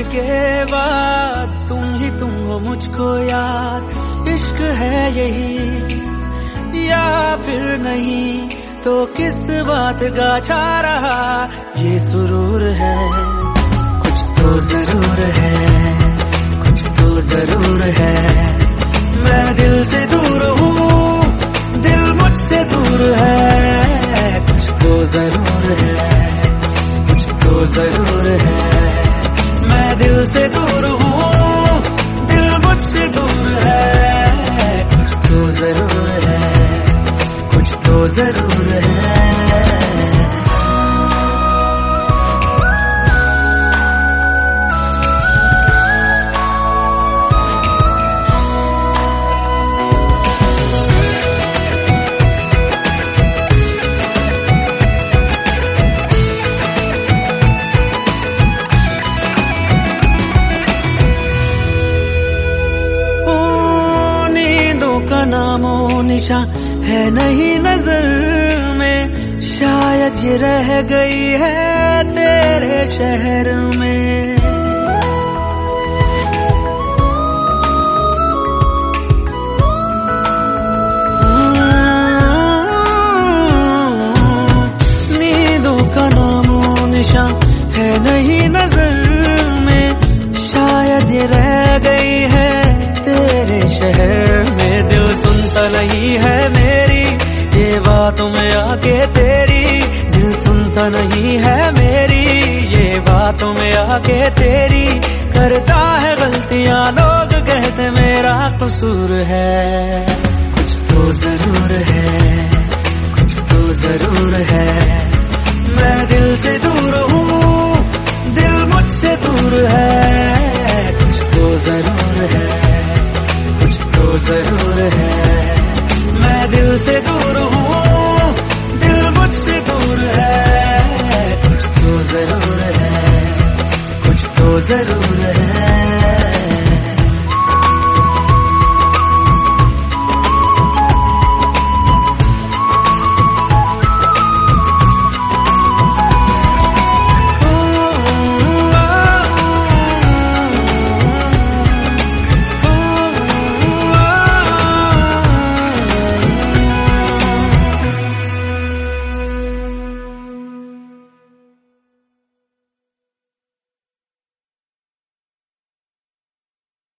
के बाद तुम ही तुम हो मुझको याद। इश्क है यही या फिर नहीं, तो किस बात का छा रहा ये सुरूर है। कुछ तो जरूर है, कुछ तो जरूर है। मैं दिल से दूर हूँ, दिल मुझसे दूर है। कुछ तो जरूर है, कुछ तो जरूर है। मैं दिल से दूर हूँ, दिल मुझसे दूर है। कुछ तो जरूर है, कुछ तो जरूर है। नामो निशा है नहीं नजर में, शायद ये रह गई है तेरे शहर में। नींदों का नामो निशा है नहीं नजर में, शायद ये रह गई है तेरे शहर में। दिल सुनता नहीं है मेरी ये बातों में आके तेरी, दिल सुनता नहीं है मेरी ये बातों में आके तेरी। करता है गलतियां लोग कहते मेरा कसूर है। कुछ तो जरूर है, कुछ तो जरूर है। मैं दिल से दूर हूँ, दिल मुझसे दूर है। कुछ तो जरूर है, तो जरूर है। मैं दिल से दूर हूँ, दिल मुझसे दूर है।